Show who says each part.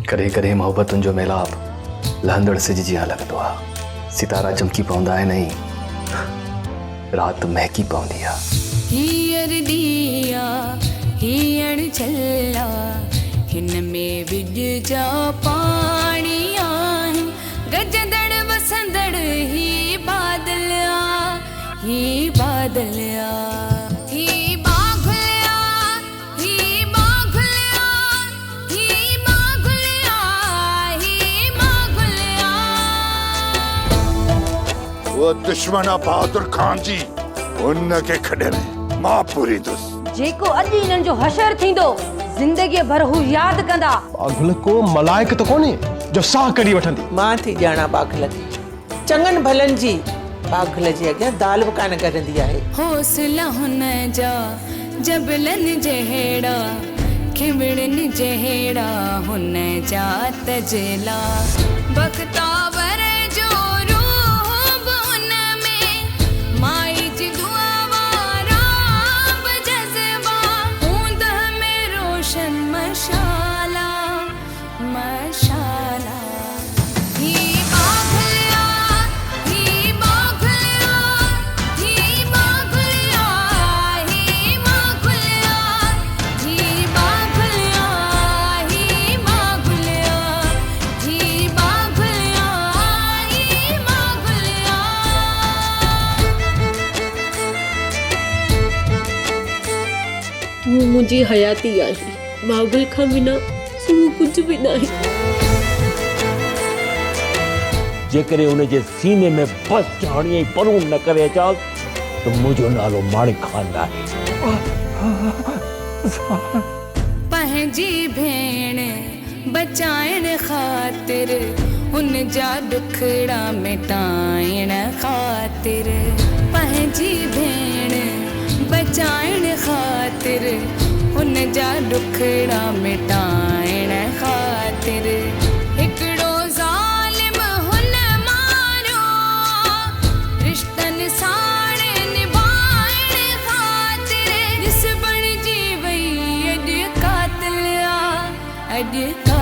Speaker 1: कॾहिं कॾहिं मोहबतुनि जो मेलाप लहंदड़ सिज जियां लॻंदो आहे। सितारा चमकी पवंदा आहिनि ऐं राति महकी पवंदी आहे।
Speaker 2: हीअर दिया हीअर छल्ला हिन में विज जा पाणी आहे। गजदड़ वसंदड़ ही बादल आ, ही बादल आ।
Speaker 3: वो दुश्मन बहादुर खान जी उनके खड़े में मां पूरी दुस
Speaker 4: जेको अॼु इन्हनि जो हशर थींदो जिंदगी भर हू यादि कंदा।
Speaker 5: पागल को मलाइक तो कोन्हे जो साह कढी वठंदी।
Speaker 6: मां थी ॼाणा पागल खे चङनि भलनि जी पागल जे अॻियां दाल बि कान करंदी आहे।
Speaker 2: हौसला हुन जा जबलनि जहिड़ा खिमड़नि जहिड़ा हुन जा तजला बख़्तावर जो रूह हुन में माई जी दुआ वारा जज़्बा हूंद में रोशन मशाला मशाला।
Speaker 7: मुझी हयाती आहे मागुल खां बिना सुबह कुछ भी नहीं।
Speaker 8: जेकरे उन जे सीने में बस जानी परून न करे चा तो मुझो नालो माणिक खान आहे।
Speaker 2: पंहिंजी भेण बचाइण ख़ातिर उन जा दुखड़ा मिटाइण ख़ातिर पंहिंजी भेण बचाइण ख़ातिर उन जा दुखड़ा मिटाइण ख़ातिर हिकिड़ो ज़ालिम हुन मारियो रिश्तनि साण निभाइण ख़ातिर ॾिस बणिजी वई अॼु कातिल आ अॼु